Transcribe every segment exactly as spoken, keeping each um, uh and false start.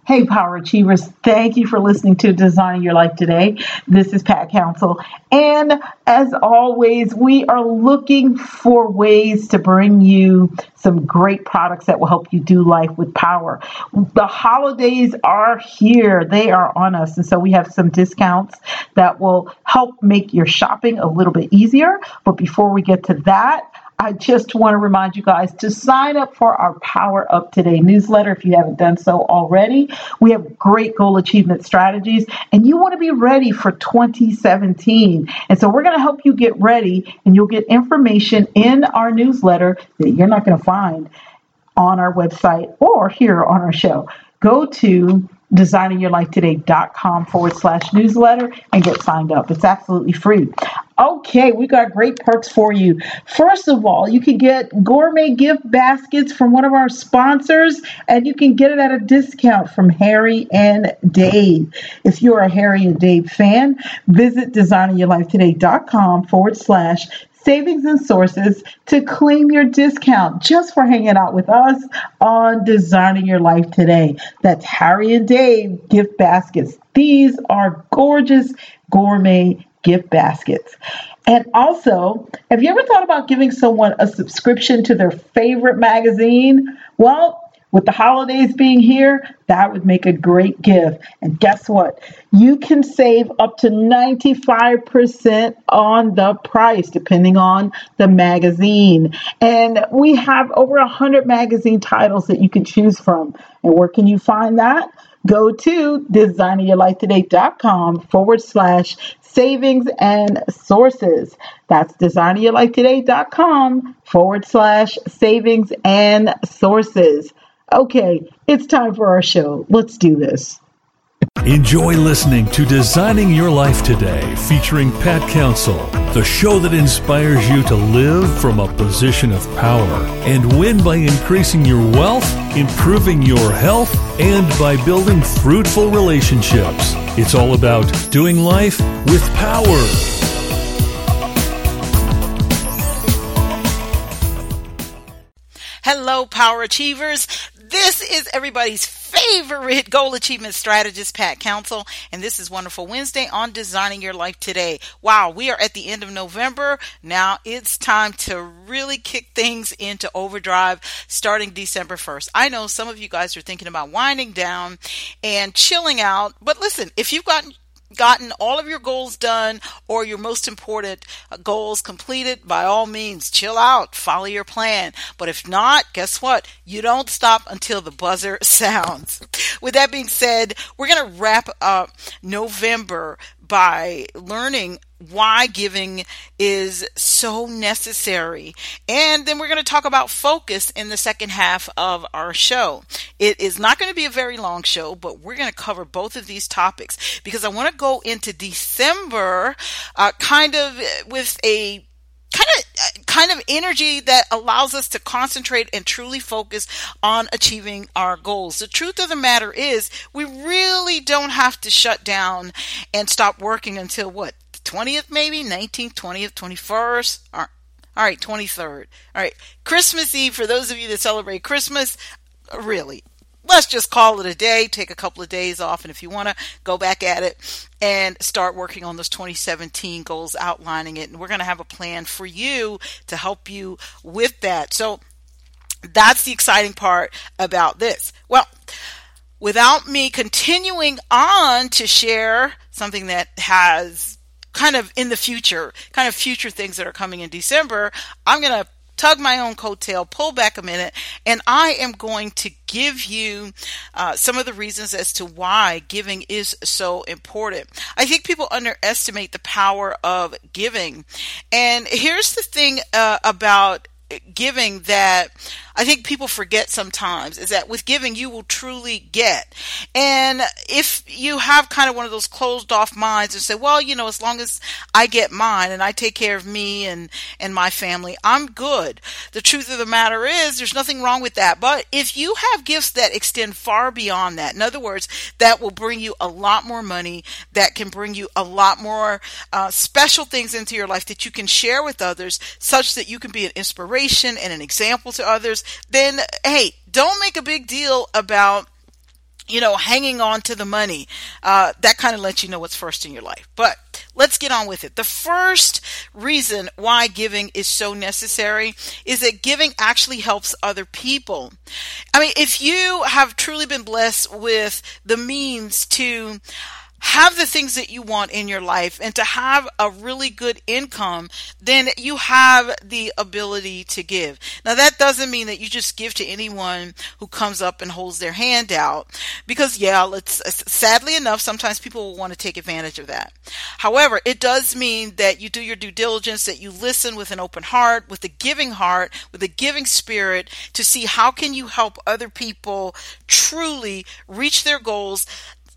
Hey, Power Achievers, thank you for listening to Designing Your Life Today. This is Pat Council. And as always, we are looking for ways to bring you some great products that will help you do life with power. The holidays are here. They are on us. And so we have some discounts that will help make your shopping a little bit easier. But before we get to that, I just want to remind you guys to sign up for our Power Up Today newsletter if you haven't done so already. We have great goal achievement strategies, and you want to be ready for twenty seventeen. And so we're going to help you get ready, and you'll get information in our newsletter that you're not going to find on our website or here on our show. Go to designingyourlifetoday.com forward slash newsletter and get signed up. It's absolutely free. Okay, we got great perks for you. First of all, you can get gourmet gift baskets from one of our sponsors, and you can get it at a discount from Harry and Dave. If you're a Harry and Dave fan, visit designingyourlifetoday.com forward slash savings and sources to claim your discount just for hanging out with us on Designing Your Life Today. That's Harry and Dave gift baskets. These are gorgeous gourmet gift baskets. And also, have you ever thought about giving someone a subscription to their favorite magazine? Well, with the holidays being here, that would make a great gift. And guess what? You can save up to ninety-five percent on the price, depending on the magazine. And we have over one hundred magazine titles that you can choose from. And where can you find that? Go to designingyourlifetoday.com forward slash savings and sources. That's designingyourlifetoday.com forward slash savings and sources. Okay, it's time for our show. Let's do this. Enjoy listening to Designing Your Life Today, featuring Pat Council, the show that inspires you to live from a position of power and win by increasing your wealth, improving your health, and by building fruitful relationships. It's all about doing life with power. Hello, Power Achievers. This is everybody's favorite goal achievement strategist, Pat Council, and this is Wonderful Wednesday on Designing Your Life Today. Wow, we are at the end of November. Now it's time to really kick things into overdrive starting December first. I know some of you guys are thinking about winding down and chilling out, but listen, if you've gotten gotten all of your goals done or your most important goals completed, by all means, chill out, follow your plan. But if not, guess what? You don't stop until the buzzer sounds. With that being said, we're going to wrap up November by learning why giving is so necessary. And then we're going to talk about focus in the second half of our show. It is not going to be a very long show, but we're going to cover both of these topics because I want to go into December uh, kind of with a kind of kind of energy that allows us to concentrate and truly focus on achieving our goals. The truth of the matter is we really don't have to shut down and stop working until what? twentieth maybe, nineteenth, twentieth, twenty-first, all right, twenty-third. All right, Christmas Eve, for those of you that celebrate Christmas, really, let's just call it a day, take a couple of days off, and if you want to go back at it and start working on those twenty seventeen goals, outlining it, and we're going to have a plan for you to help you with that. So that's the exciting part about this. Well, without me continuing on to share something that has kind of in the future, kind of future things that are coming in December, I'm going to tug my own coattail, pull back a minute, and I am going to give you uh, some of the reasons as to why giving is so important. I think people underestimate the power of giving. And here's the thing uh, about giving that I think people forget sometimes is that with giving, you will truly get. And if you have kind of one of those closed off minds and say, well, you know, as long as I get mine and I take care of me and, and my family, I'm good. The truth of the matter is there's nothing wrong with that. But if you have gifts that extend far beyond that, in other words, that will bring you a lot more money, that can bring you a lot more uh, special things into your life that you can share with others such that you can be an inspiration and an example to others, then, hey, don't make a big deal about you know, hanging on to the money. Uh, that kind of lets you know what's first in your life. But let's get on with it. The first reason why giving is so necessary is that giving actually helps other people. I mean, if you have truly been blessed with the means to have the things that you want in your life and to have a really good income, then you have the ability to give. Now, that doesn't mean that you just give to anyone who comes up and holds their hand out, because yeah, let's, sadly enough, sometimes people will want to take advantage of that. However, it does mean that you do your due diligence, that you listen with an open heart, with a giving heart, with a giving spirit, to see how can you help other people truly reach their goals,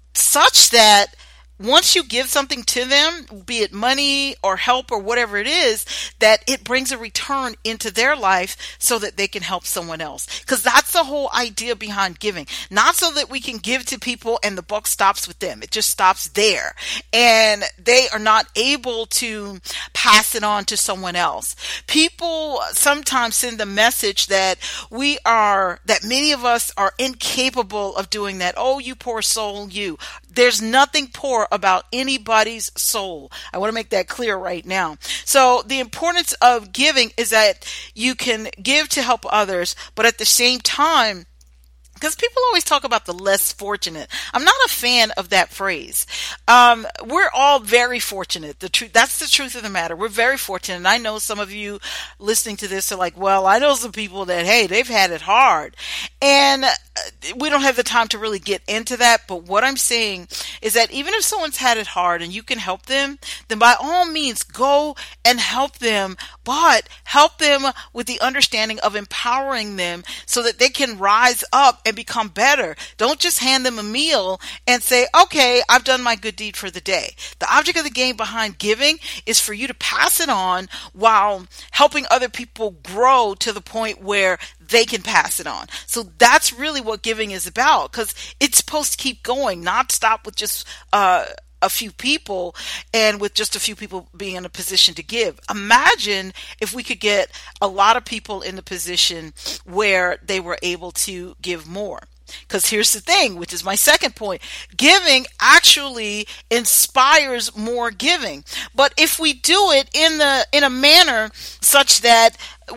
such that once you give something to them, be it money or help or whatever it is, that it brings a return into their life so that they can help someone else. Because that's the whole idea behind giving. Not so that we can give to people and the buck stops with them. It just stops there. And they are not able to pass it on to someone else. People sometimes send the message that we are, that many of us are incapable of doing that. Oh, you poor soul, you. There's nothing poor about anybody's soul. I want to make that clear right now. So the importance of giving is that you can give to help others, but at the same time, because people always talk about the less fortunate. I'm not a fan of that phrase. Um, we're all very fortunate. The truth, that's the truth of the matter. We're very fortunate. And I know some of you listening to this are like, well, I know some people that, hey, they've had it hard. And we don't have the time to really get into that. But what I'm saying is that even if someone's had it hard and you can help them, then by all means, go and help them, but help them with the understanding of empowering them so that they can rise up and become better. Don't just hand them a meal and say, okay, I've done my good deed for the day. The object of the game behind giving is for you to pass it on while helping other people grow to the point where they can pass it on. So that's really what giving is about, because it's supposed to keep going, not stop with just uh, a few people and with just a few people being in a position to give. Imagine if we could get a lot of people in the position where they were able to give more. Because here's the thing, which is my second point. Giving actually inspires more giving. But if we do it in the in a manner such that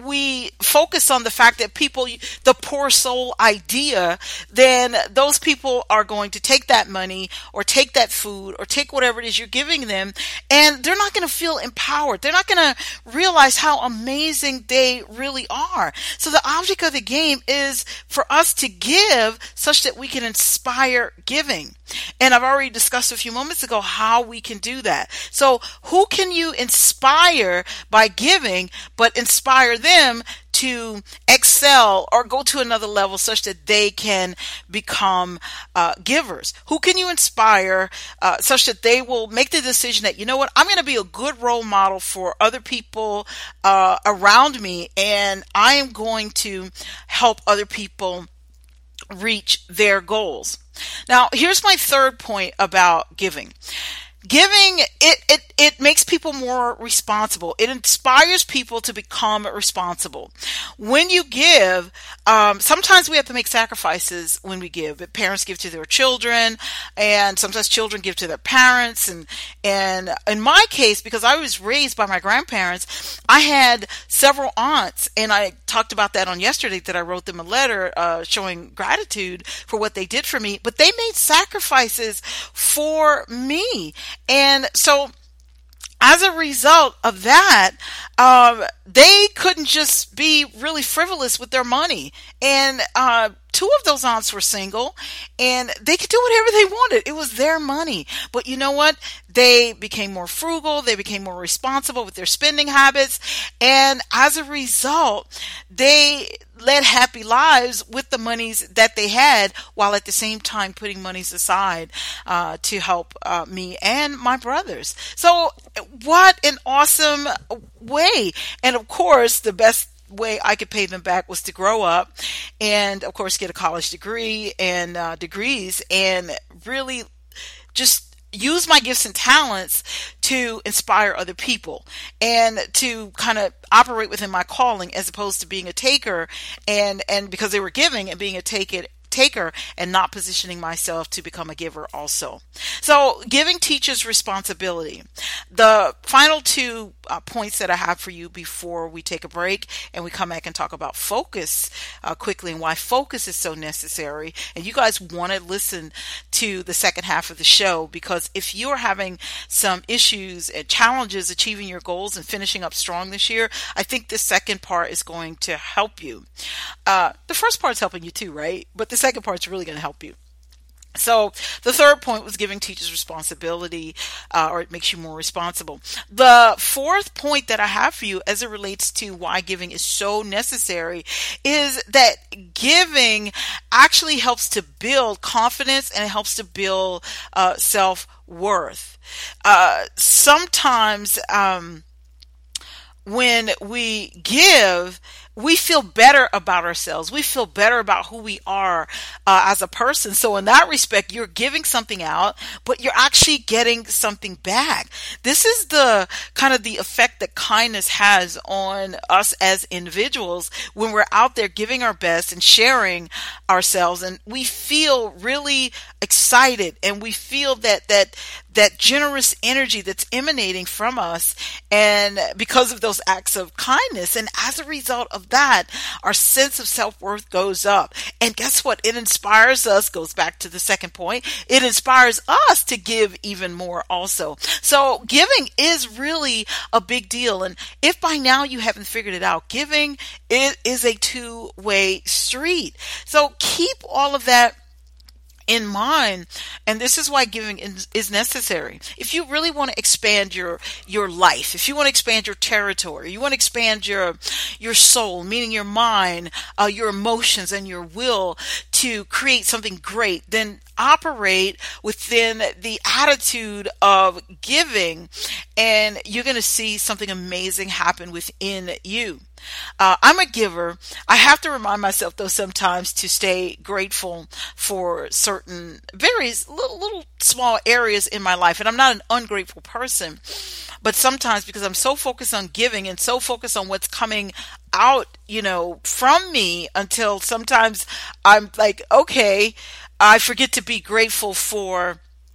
we focus on the fact that people, the poor soul idea, then those people are going to take that money or take that food or take whatever it is you're giving them, and they're not going to feel empowered. They're not going to realize how amazing they really are. So the object of the game is for us to give such that we can inspire giving. And I've already discussed a few moments ago how we can do that. So who can you inspire by giving, but inspire them to excel or go to another level such that they can become uh, givers? Who can you inspire uh, such that they will make the decision that, you know what, I'm going to be a good role model for other people uh, around me, and I am going to help other people reach their goals. Now, here's my third point about giving. Giving, it, it, it makes people more responsible. It inspires people to become responsible. When you give, um, sometimes we have to make sacrifices when we give. Parents give to their children, and sometimes children give to their parents. And, and in my case, because I was raised by my grandparents, I had several aunts, and I talked about that on yesterday, that I wrote them a letter uh, showing gratitude for what they did for me. But they made sacrifices for me. And so as a result of that, um, they couldn't just be really frivolous with their money. And uh, two of those aunts were single, and they could do whatever they wanted. It was their money. But you know what? They became more frugal. They became more responsible with their spending habits. And as a result, they led happy lives with the monies that they had, while at the same time putting monies aside uh, to help uh, me and my brothers. So what an awesome way. And of course, the best way I could pay them back was to grow up and, of course, get a college degree and uh, degrees and really just use my gifts and talents to inspire other people and to kind of operate within my calling, as opposed to being a taker, and, and because they were giving and being a take it, taker and not positioning myself to become a giver also. So giving teaches responsibility. The final two uh, points that I have for you before we take a break and we come back and talk about focus uh, quickly and why focus is so necessary. And you guys want to listen to the second half of the show, because if you're having some issues and challenges achieving your goals and finishing up strong this year, I think the second part is going to help you. Uh, the first part's helping you too, right? But the second part's really going to help you. So the third point was giving teachers responsibility, uh, or it makes you more responsible. The fourth point that I have for you as it relates to why giving is so necessary is that giving actually helps to build confidence and it helps to build uh, self-worth. Uh, sometimes um, when we give, we feel better about ourselves. We feel better about who we are uh, as a person. So in that respect, you're giving something out, but you're actually getting something back. This is the kind of the effect that kindness has on us as individuals when we're out there giving our best and sharing ourselves, and we feel really excited and we feel that that that generous energy that's emanating from us, and because of those acts of kindness, and as a result of that, our sense of self-worth goes up. And guess what? It inspires us, goes back to the second point, it inspires us to give even more also. So giving is really a big deal. And if by now you haven't figured it out, giving is, is a two-way street. So keep all of that in mind, and this is why giving is, is necessary. If you really want to expand your your life, if you want to expand your territory, you want to expand your your soul, meaning your mind, uh, your emotions, and your will to create something great, then operate within the attitude of giving, and you're going to see something amazing happen within you. Uh, I'm a giver. I have to remind myself, though, sometimes to stay grateful for certain very little, little small areas in my life. And I'm not an ungrateful person, but sometimes because I'm so focused on giving and so focused on what's coming out, you know, from me, until sometimes I'm like, okay, I forget to be grateful for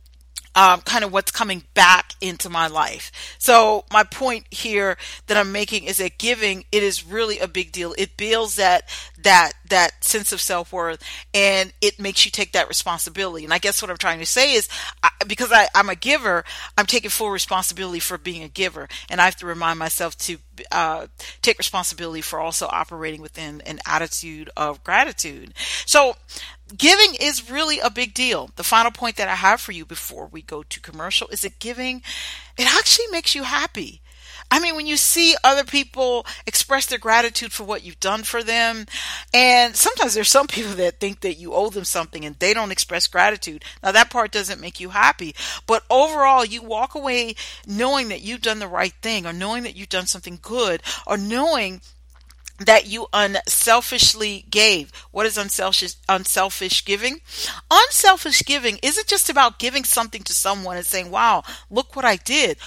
Um, kind of what's coming back into my life. So my point here that I'm making is that giving, it is really a big deal. It builds that that that sense of self-worth, and it makes you take that responsibility. And I guess what I'm trying to say is, I, because I, I'm a giver, I'm taking full responsibility for being a giver, and I have to remind myself to uh, take responsibility for also operating within an attitude of gratitude. So giving is really a big deal. The final point that I have for you before we go to commercial is that giving, it actually makes you happy. I mean, when you see other people express their gratitude for what you've done for them, and sometimes there's some people that think that you owe them something and they don't express gratitude. Now that part doesn't make you happy, but overall you walk away knowing that you've done the right thing, or knowing that you've done something good, or knowing that you unselfishly gave. What is unselfish, unselfish giving? Unselfish giving isn't just about giving something to someone and saying, wow, look what I did.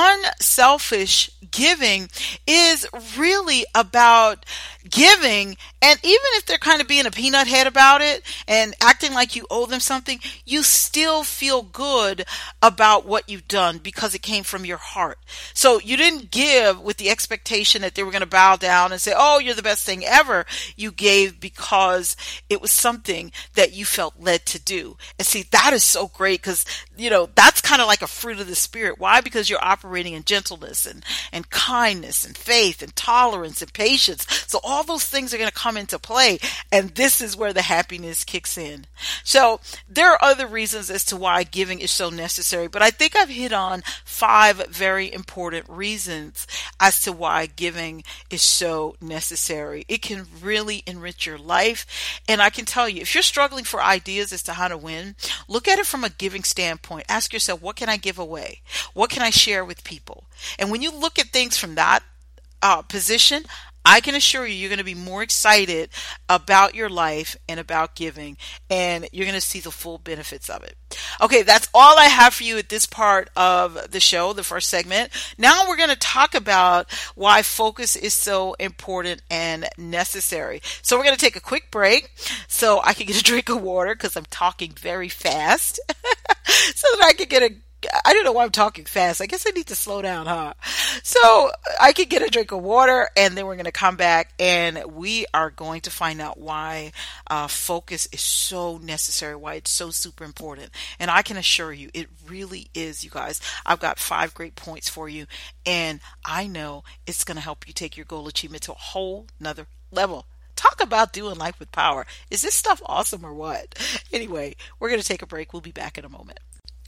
Unselfish giving is really about giving, and even if they're kind of being a peanut head about it and acting like you owe them something, you still feel good about what you've done because it came from your heart. So you didn't give with the expectation that they were going to bow down and say, oh, you're the best thing ever. You gave because it was something that you felt led to do. And see, that is so great, because, you know, that's kind of like a fruit of the Spirit. Why? Because you're operating in gentleness and, and kindness and faith and tolerance and patience. So all those things are going to come into play, and this is where the happiness kicks in. So there are other reasons as to why giving is so necessary, but I think I've hit on five very important reasons as to why giving is so necessary. It can really enrich your life, and I can tell you, if you're struggling for ideas as to how to win, look at it from a giving standpoint. Ask yourself, what can I give away? What can I share with people? And when you look at things from that uh, position, I can assure you, you're going to be more excited about your life and about giving, and you're going to see the full benefits of it. Okay, that's all I have for you at this part of the show, the first segment. Now we're going to talk about why focus is so important and necessary. So we're going to take a quick break so I can get a drink of water because I'm talking very fast so that I can get a I don't know why I'm talking fast. I guess I need to slow down, huh? So I could get a drink of water, and then we're going to come back, and we are going to find out why uh, focus is so necessary, why it's so super important. And I can assure you, it really is, you guys. I've got five great points for you, and I know it's going to help you take your goal achievement to a whole nother level. Talk about doing life with power. Is this stuff awesome or what? Anyway, we're going to take a break. We'll be back in a moment.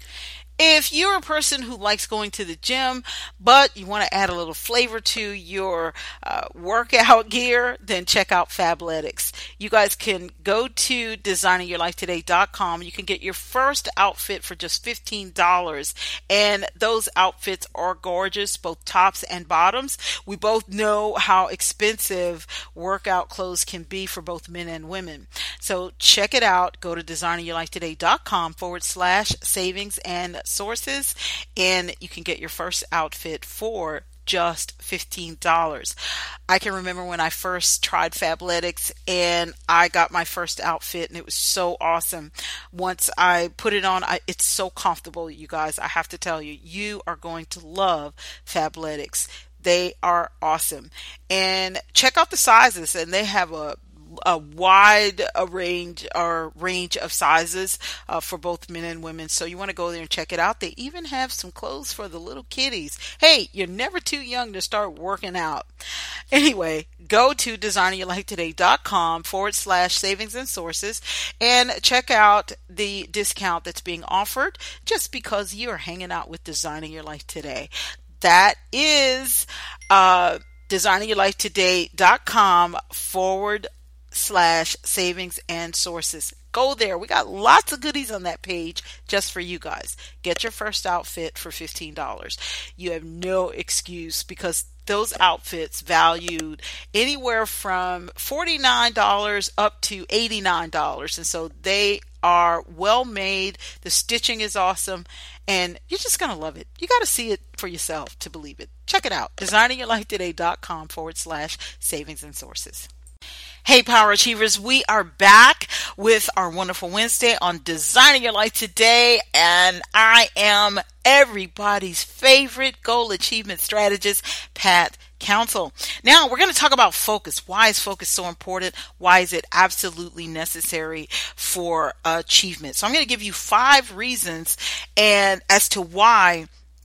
If you're a person who likes going to the gym, but you want to add a little flavor to your uh, workout gear, then check out Fabletics. You guys can go to designing your life today dot com. You can get your first outfit for just fifteen dollars. And those outfits are gorgeous, both tops and bottoms. We both know how expensive workout clothes can be for both men and women. So check it out. Go to designing your life today dot com forward slash savings and sources, and you can get your first outfit for just fifteen dollars. I can remember when I first tried Fabletics and I got my first outfit, and it was so awesome. Once I put it on, I, it's so comfortable, you guys. I have to tell you, you are going to love Fabletics. They are awesome. And check out the sizes, and they have a a wide a range or range of sizes uh, for both men and women. So you want to go there and check it out. They even have some clothes for the little kiddies. Hey, you're never too young to start working out. Anyway, go to designing your life today dot com forward slash savings and sources and check out the discount that's being offered just because you are hanging out with Designing Your Life Today. That is uh, designing your life today dot com forward slash savings and sources. Go there. We got lots of goodies on that page just for you guys. Get your first outfit for fifteen dollars. You have no excuse because those outfits valued anywhere from forty-nine dollars up to eighty-nine dollars. And so they are well made. The stitching is awesome, and you're just going to love it. You got to see it for yourself to believe it. Check it out. designing your life today dot com forward slash savings and sources. Hey, Power Achievers, we are back with our wonderful Wednesday on Designing Your Life Today, and I am everybody's favorite goal achievement strategist, Pat Council. Now, we're going to talk about focus. Why is focus so important? Why is it absolutely necessary for achievement? So I'm going to give you five reasons and as to why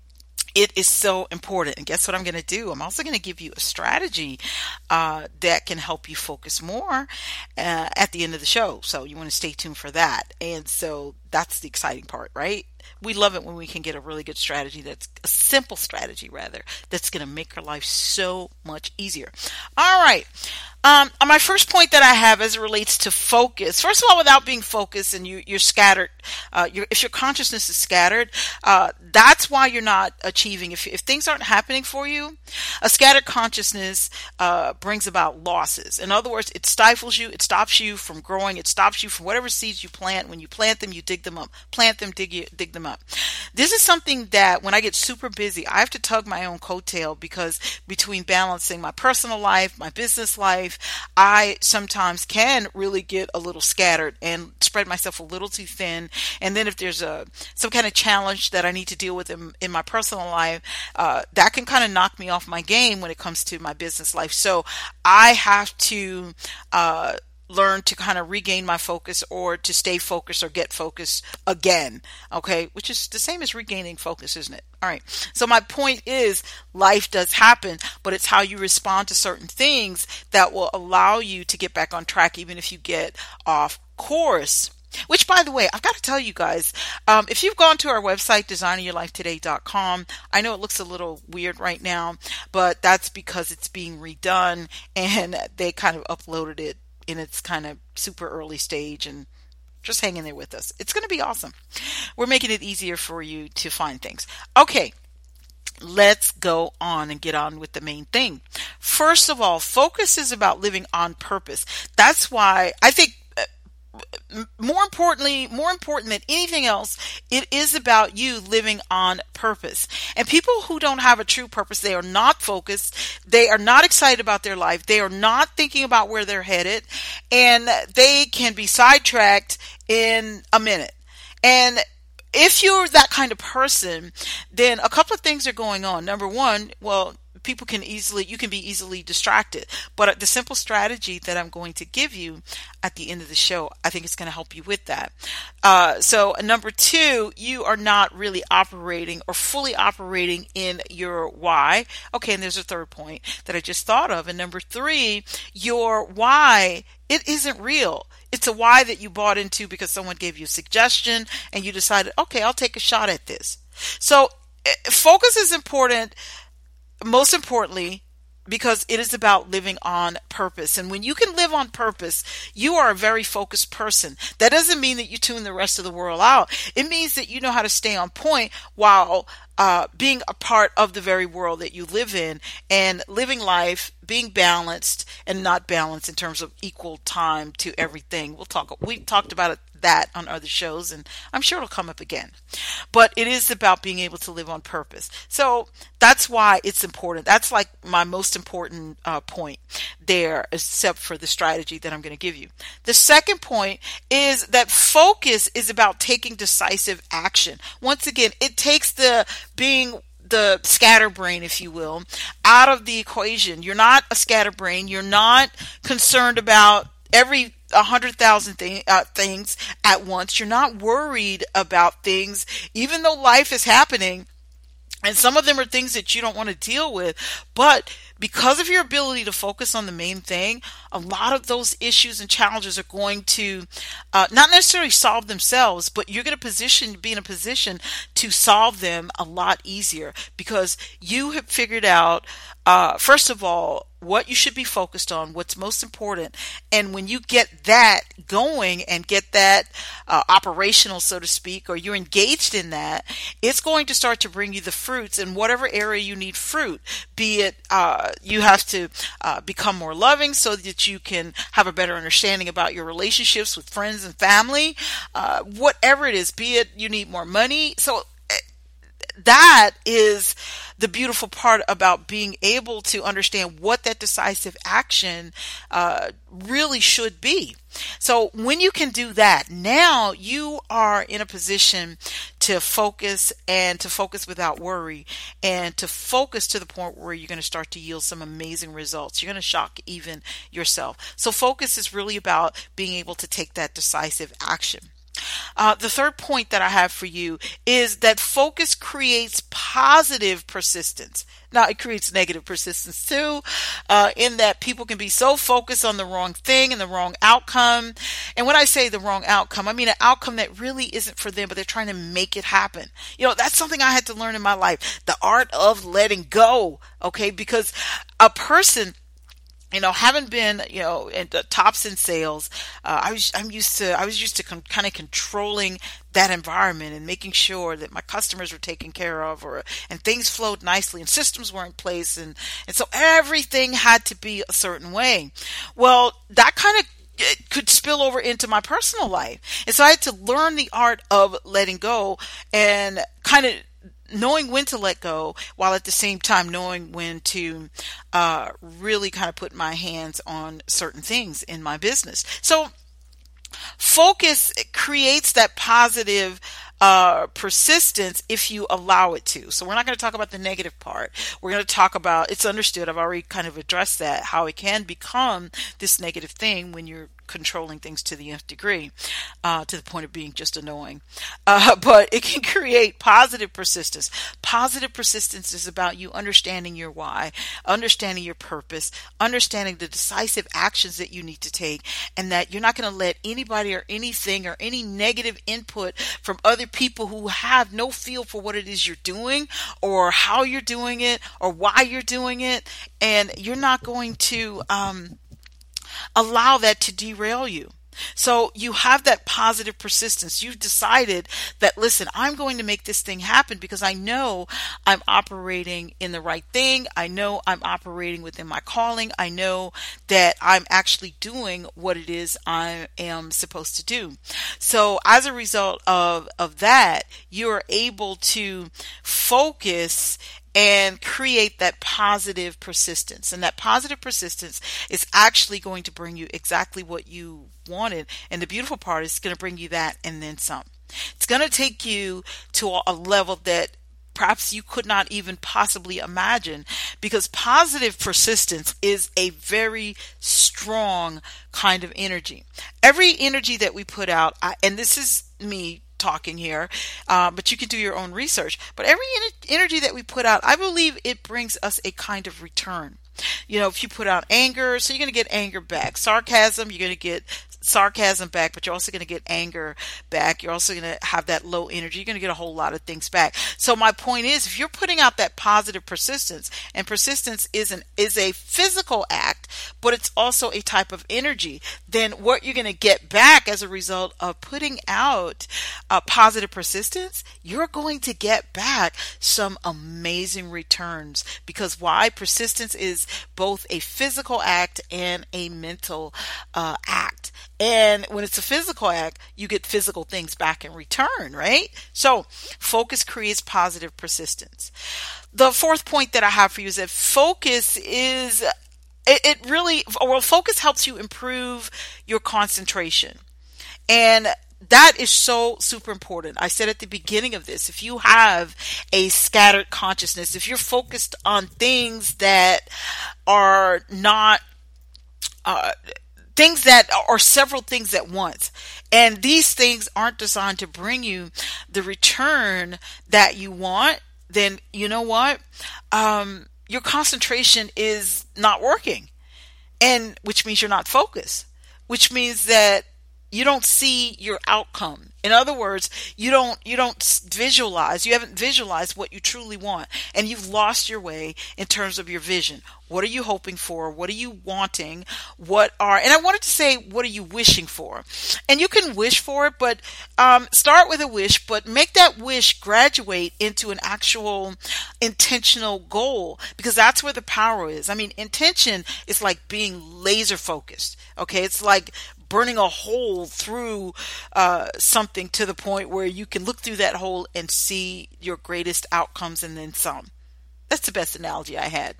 it is so important. And guess what I'm going to do? I'm also going to give you a strategy uh, that can help you focus more uh, at the end of the show. So you want to stay tuned for that. And so that's the exciting part, right? We love it when we can get a really good strategy, that's a simple strategy rather, that's going to make our life so much easier. All right. Um, my first point that I have as it relates to focus, first of all, without being focused and you, you're scattered, uh, you're, if your consciousness is scattered, uh, that's why you're not achieving. If, if things aren't happening for you, a scattered consciousness uh, brings about losses. In other words, it stifles you, it stops you from growing, it stops you from whatever seeds you plant. When you plant them, you dig them up. Plant them, dig, you, dig them up. This is something that when I get super busy, I have to tug my own coattail because between balancing my personal life, my business life, I sometimes can really get a little scattered and spread myself a little too thin. And then if there's a some kind of challenge that I need to deal with in, in my personal life, uh, that can kind of knock me off my game when it comes to my business life. So I have to uh, learn to kind of regain my focus or to stay focused or get focused again. Okay. Which is the same as regaining focus, isn't it? All right. So my point is life does happen, but it's how you respond to certain things that will allow you to get back on track, even if you get off course. Which, by the way, I've got to tell you guys, um, if you've gone to our website, designing your life today dot com, I know it looks a little weird right now, but that's because it's being redone and they kind of uploaded it in its kind of super early stage, and just hang in there with us. It's going to be awesome. We're making it easier for you to find things. Okay. let's go on and get on with the main thing. First of all, focus is about living on purpose. That's why I think more importantly, more important than anything else, it is about you living on purpose. And people who don't have a true purpose, they are not focused. They are not excited about their life. They are not thinking about where they're headed, and they can be sidetracked in a minute. And if you're that kind of person, then a couple of things are going on. Number one, well, people can easily, you can be easily distracted. But the simple strategy that I'm going to give you at the end of the show, I think it's going to help you with that. Uh, so number two, you are not really operating or fully operating in your why. Okay, and there's a third point that I just thought of. And number three, your why, it isn't real. It's a why that you bought into because someone gave you a suggestion and you decided, okay, I'll take a shot at this. So focus is important. Most importantly, because it is about living on purpose. And when you can live on purpose, you are a very focused person. That doesn't mean that you tune the rest of the world out. It means that you know how to stay on point while uh, being a part of the very world that you live in, and living life, being balanced and not balanced in terms of equal time to everything. We'll talk, we talked about it, that on other shows, and I'm sure it'll come up again. But it is about being able to live on purpose. So that's why it's important. That's like my most important uh, point there, except for the strategy that I'm going to give you. The second point is that focus is about taking decisive action. Once again, it takes the being the scatterbrain, if you will, out of the equation. You're not a scatterbrain. You're not concerned about every a hundred thousand thing, uh, things at once. You're not worried about things, even though life is happening. And some of them are things that you don't want to deal with. But because of your ability to focus on the main thing, a lot of those issues and challenges are going to uh, not necessarily solve themselves, but you're going to position, be in a position to solve them a lot easier because you have figured out, uh, first of all, what you should be focused on, what's most important. And when you get that going and get that uh, operational, so to speak, or you're engaged in that, it's going to start to bring you the fruits in whatever area you need fruit, be it uh, you have to uh, become more loving so that you can have a better understanding about your relationships with friends and family, uh, whatever it is, be it you need more money. So that is the beautiful part about being able to understand what that decisive action uh, really should be. So when you can do that, now you are in a position to focus and to focus without worry and to focus to the point where you're going to start to yield some amazing results. You're going to shock even yourself. So focus is really about being able to take that decisive action. Uh, the third point that I have for you is that focus creates positive persistence. Now, it creates negative persistence too, uh, in that people can be so focused on the wrong thing and the wrong outcome. And when I say the wrong outcome, I mean an outcome that really isn't for them, but they're trying to make it happen. You know, that's something I had to learn in my life, the art of letting go, okay? Because a person, you know, having been, you know, in the tops in sales, uh, I was, I'm used to, I was used to con- kind of controlling that environment and making sure that my customers were taken care of, or, and things flowed nicely and systems were in place. And, and so everything had to be a certain way. Well, that kind of it could spill over into my personal life. And so I had to learn the art of letting go and kind of knowing when to let go, while at the same time knowing when to uh, really kind of put my hands on certain things in my business. So focus creates that positive uh, persistence if you allow it to. So we're not going to talk about the negative part. We're going to talk about, it's understood, I've already kind of addressed that, how it can become this negative thing when you're controlling things to the nth degree, uh, to the point of being just annoying. Uh, but it can create positive persistence. Positive persistence is about you understanding your why, understanding your purpose, understanding the decisive actions that you need to take, and that you're not going to let anybody or anything or any negative input from other people who have no feel for what it is you're doing or how you're doing it or why you're doing it. And you're not going to, um, allow that to derail you. So you have that positive persistence. You've decided that, listen, I'm going to make this thing happen because I know I'm operating in the right thing. I know I'm operating within my calling. I know that I'm actually doing what it is I am supposed to do. So as a result of, of that, you're able to focus and create that positive persistence. And that positive persistence is actually going to bring you exactly what you wanted. And the beautiful part is it's going to bring you that and then some. It's going to take you to a level that perhaps you could not even possibly imagine, because positive persistence is a very strong kind of energy. Every energy that we put out, and this is me talking here, uh, but you can do your own research. But every en- energy that we put out, I believe it brings us a kind of return. You know, if you put out anger, so you're going to get anger back. Sarcasm, you're going to get sarcasm back, but you're also going to get anger back. You're also going to have that low energy. You're going to get a whole lot of things back. So my point is, if you're putting out that positive persistence, and persistence is an is a physical act, but it's also a type of energy, then what you're going to get back as a result of putting out uh, positive persistence, you're going to get back some amazing returns. Because why? Persistence is both a physical act and a mental uh, act. And when it's a physical act, you get physical things back in return, right? So focus creates positive persistence. The fourth point that I have for you is that focus is, it, it really, well, focus helps you improve your concentration. And that is so super important. I said at the beginning of this, if you have a scattered consciousness, if you're focused on things that are not, uh, things that are several things at once, and these things aren't designed to bring you the return that you want, then you know what? Um, your concentration is not working, and which means you're not focused, which means that you don't see your outcome. In other words, you don't you don't visualize, you haven't visualized what you truly want, and you've lost your way in terms of your vision. What are you hoping for? What are you wanting? What are, and I wanted to say, what are you wishing for? And you can wish for it, but um, start with a wish, but make that wish graduate into an actual intentional goal, because that's where the power is. I mean, intention is like being laser focused. Okay. It's like burning a hole through uh, something to the point where you can look through that hole and see your greatest outcomes and then some. That's the best analogy I had.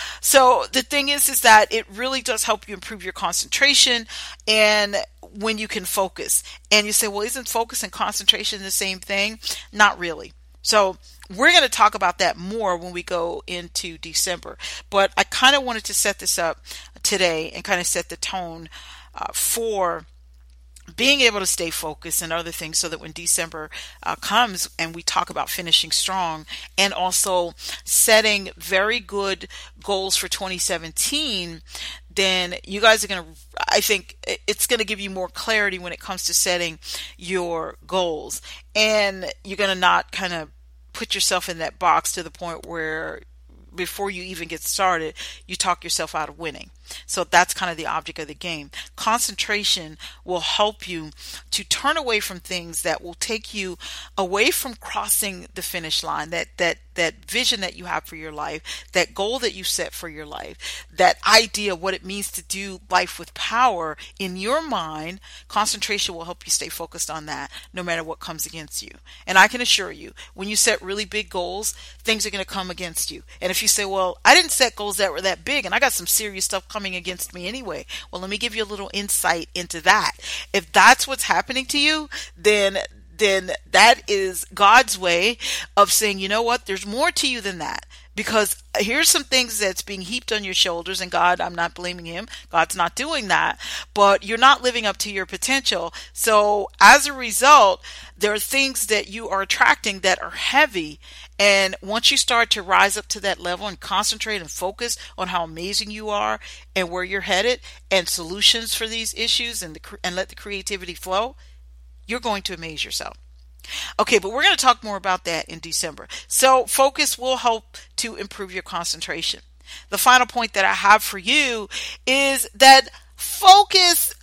So the thing is, is that it really does help you improve your concentration and when you can focus. And you say, well, isn't focus and concentration the same thing? Not really. So we're going to talk about that more when we go into December. But I kind of wanted to set this up today and kind of set the tone Uh, for being able to stay focused and other things, so that when December uh, comes and we talk about finishing strong and also setting very good goals for twenty seventeen, then you guys are going to, I think it's going to give you more clarity when it comes to setting your goals. And you're going to not kind of put yourself in that box to the point where before you even get started, you talk yourself out of winning. So that's kind of the object of the game. Concentration will help you to turn away from things that will take you away from crossing the finish line, that that that vision that you have for your life, that goal that you set for your life, that idea of what it means to do life with power in your mind. Concentration will help you stay focused on that no matter what comes against you. And I can assure you, when you set really big goals, things are going to come against you. And if you say, well, I didn't set goals that were that big and I got some serious stuff coming against me anyway. Well, let me give you a little insight into that. If that's what's happening to you, then then that is God's way of saying, you know what, there's more to you than that. Because here's some things that's being heaped on your shoulders, and God, I'm not blaming him. God's not doing that, but you're not living up to your potential. So as a result, there are things that you are attracting that are heavy. And once you start to rise up to that level and concentrate and focus on how amazing you are and where you're headed and solutions for these issues, and the, and let the creativity flow, you're going to amaze yourself. Okay, but we're going to talk more about that in December. So focus will help to improve your concentration. The final point that I have for you is that focus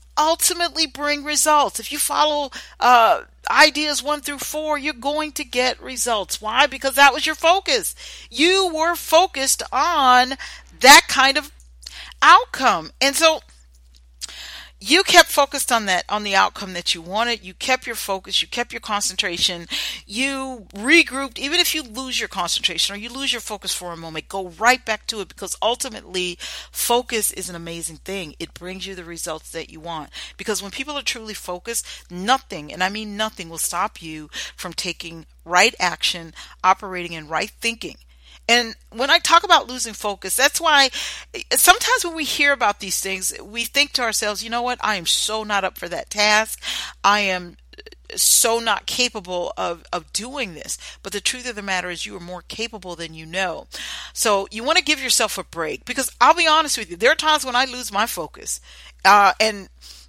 ultimately bring results. If you follow uh, ideas one through four, you're going to get results. Why? Because that was your focus. You were focused on that kind of outcome. And so you kept focused on that, on the outcome that you wanted. You kept your focus. You kept your concentration. You regrouped. Even if you lose your concentration or you lose your focus for a moment, go right back to it, because ultimately focus is an amazing thing. It brings you the results that you want, because when people are truly focused, nothing, and I mean nothing, will stop you from taking right action, operating in right thinking. And when I talk about losing focus, that's why sometimes when we hear about these things, we think to ourselves, you know what, I am so not up for that task. I am so not capable of, of doing this. But the truth of the matter is you are more capable than you know. So you want to give yourself a break, because I'll be honest with you, there are times when I lose my focus. Uh, and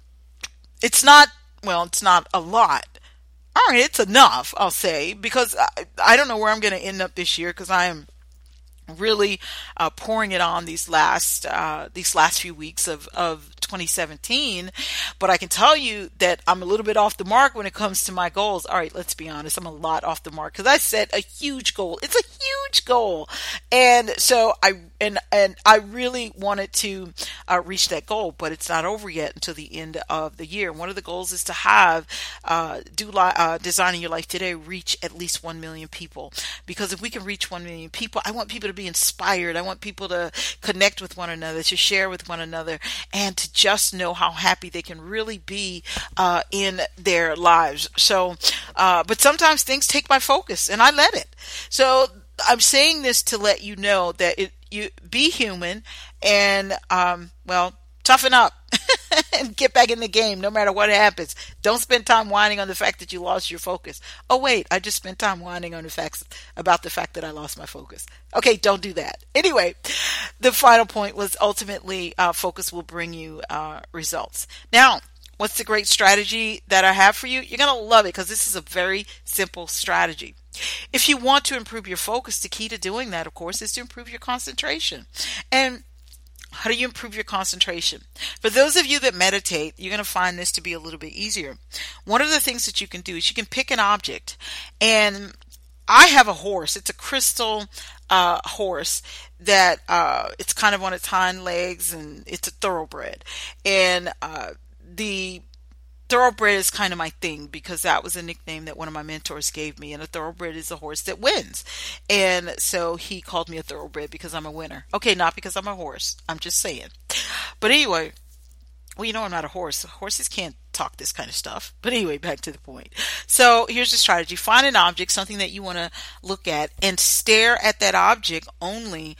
it's not, well, it's not a lot. All right, it's enough, I'll say, because I, I don't know where I'm going to end up this year, because I am really uh, pouring it on these last uh, these last few weeks of, of twenty seventeen. But I can tell you that I'm a little bit off the mark when it comes to my goals. All right, let's be honest. I'm a lot off the mark, because I set a huge goal. It's a huge goal. And so I and and I really wanted to uh, reach that goal, but it's not over yet until the end of the year. One of the goals is to have uh, do li- uh, Designing Your Life Today reach at least one million people. Because if we can reach one million people, I want people to be inspired. I want people to connect with one another, to share with one another, and to just know how happy they can really be uh, in their lives. So, uh, but sometimes things take my focus, and I let it. So I'm saying this to let you know that it, you be human, and um, well, toughen up and get back in the game no matter what happens. Don't spend time whining on the fact that you lost your focus. Oh wait, I just spent time whining on the facts about the fact that I lost my focus. Okay, don't do that. Anyway, the final point was ultimately uh, focus will bring you uh, results. Now, what's the great strategy that I have for you? You're going to love it, because this is a very simple strategy. If you want to improve your focus, the key to doing that, of course, is to improve your concentration. And how do you improve your concentration? For those of you that meditate, you're going to find this to be a little bit easier. One of the things that you can do is you can pick an object. And I have a horse. It's a crystal uh, horse that uh, it's kind of on its hind legs, and it's a thoroughbred. And uh, the thoroughbred is kind of my thing, because that was a nickname that one of my mentors gave me. And a thoroughbred is a horse that wins. And so he called me a thoroughbred because I'm a winner. Okay, not because I'm a horse. I'm just saying. But anyway, well, you know I'm not a horse. Horses can't talk this kind of stuff. But anyway, back to the point. So here's the strategy. Find an object, something that you want to look at, and stare at that object only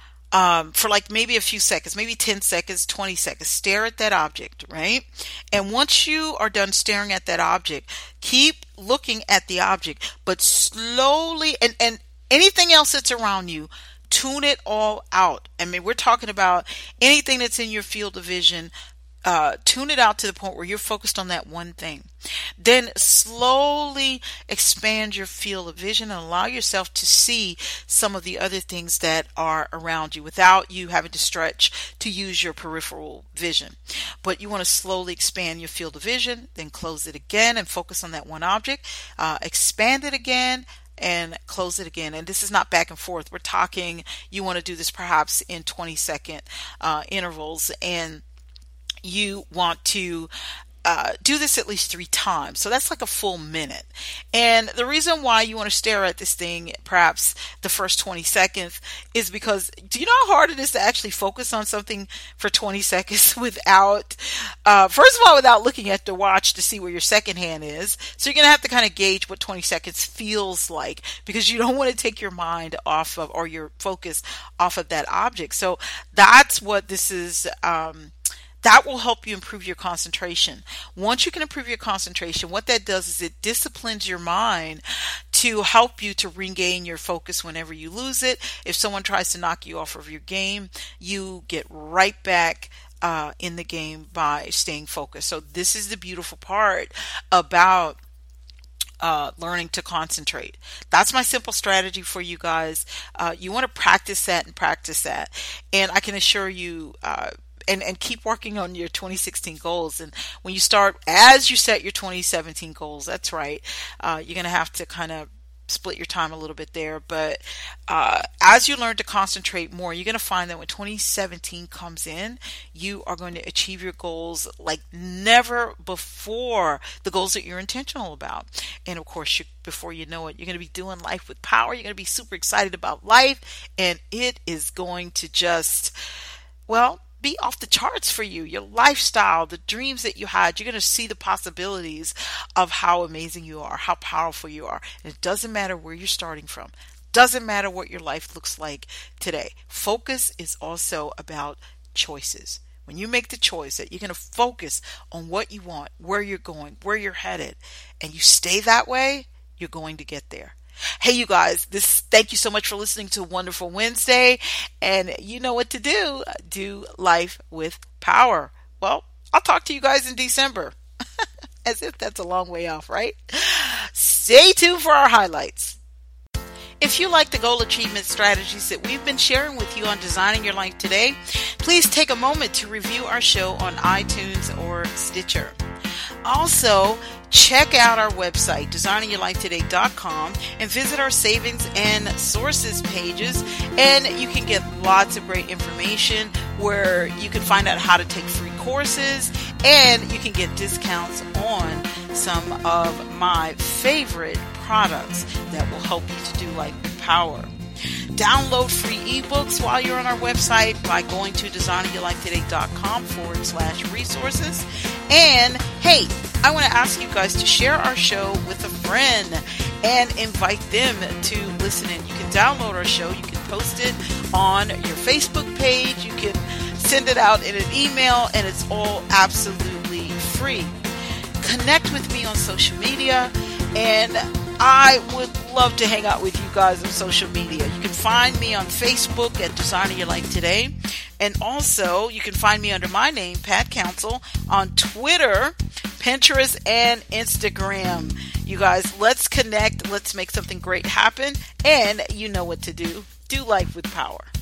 Um, for like maybe a few seconds, maybe ten seconds, twenty seconds. Stare at that object, right? And once you are done staring at that object, keep looking at the object, but slowly, and, and anything else that's around you, tune it all out. I mean, we're talking about anything that's in your field of vision. Uh, tune it out to the point where you're focused on that one thing. Then slowly expand your field of vision and allow yourself to see some of the other things that are around you without you having to stretch to use your peripheral vision. But you want to slowly expand your field of vision, then close it again and focus on that one object. Uh, expand it again and close it again. And this is not back and forth. We're talking, you want to do this perhaps in twenty second uh, intervals, and you want to uh, do this at least three times. So that's like a full minute. And the reason why you want to stare at this thing perhaps the first twenty seconds is because, do you know how hard it is to actually focus on something for twenty seconds without, uh, first of all, without looking at the watch to see where your second hand is. So you're going to have to kind of gauge what twenty seconds feels like, because you don't want to take your mind off of, or your focus off of that object. So that's what this is, um, that will help you improve your concentration. Once you can improve your concentration, what that does is it disciplines your mind to help you to regain your focus whenever you lose it. If someone tries to knock you off of your game, you get right back uh, in the game by staying focused. So this is the beautiful part about Uh, learning to concentrate. That's my simple strategy for you guys. Uh, you want to practice that and practice that. And I can assure you, uh, and, and keep working on your twenty sixteen goals. And when you start, as you set your twenty seventeen goals, that's right, uh, you're going to have to kind of split your time a little bit there. But uh, as you learn to concentrate more, you're going to find that when twenty seventeen comes in, you are going to achieve your goals like never before, the goals that you're intentional about. And of course, you, before you know it, you're going to be doing life with power. You're going to be super excited about life, and it is going to just, well, be off the charts for you. Your lifestyle, the dreams that you had, you're going to see the possibilities of how amazing you are, how powerful you are. And it doesn't matter where you're starting from. Doesn't matter what your life looks like today. Focus is also about choices. When you make the choice that you're going to focus on what you want, where you're going, where you're headed, and you stay that way, you're going to get there. Hey, you guys, this, thank you so much for listening to Wonderful Wednesday. And you know what to do. Do life with power. Well, I'll talk to you guys in December. As if that's a long way off, right? Stay tuned for our highlights. If you like the goal achievement strategies that we've been sharing with you on Designing Your Life Today, please take a moment to review our show on iTunes or Stitcher. Also, check out our website, designing your life today dot com, and visit our savings and sources pages. And you can get lots of great information where you can find out how to take free courses, and you can get discounts on some of my favorite products that will help you to do life with power. Download free ebooks while you're on our website by going to designing your life today dot com forward slash resources. And hey, I want to ask you guys to share our show with a friend and invite them to listen in. You can download our show. You can post it on your Facebook page. You can send it out in an email, and it's all absolutely free. Connect with me on social media, and I would love to hang out with you guys on social media. You can find me on Facebook at Designing Your Life Today. And also, you can find me under my name, Pat Council, on Twitter, Pinterest, and Instagram. You guys, let's connect. Let's make something great happen. And you know what to do. Do life with power.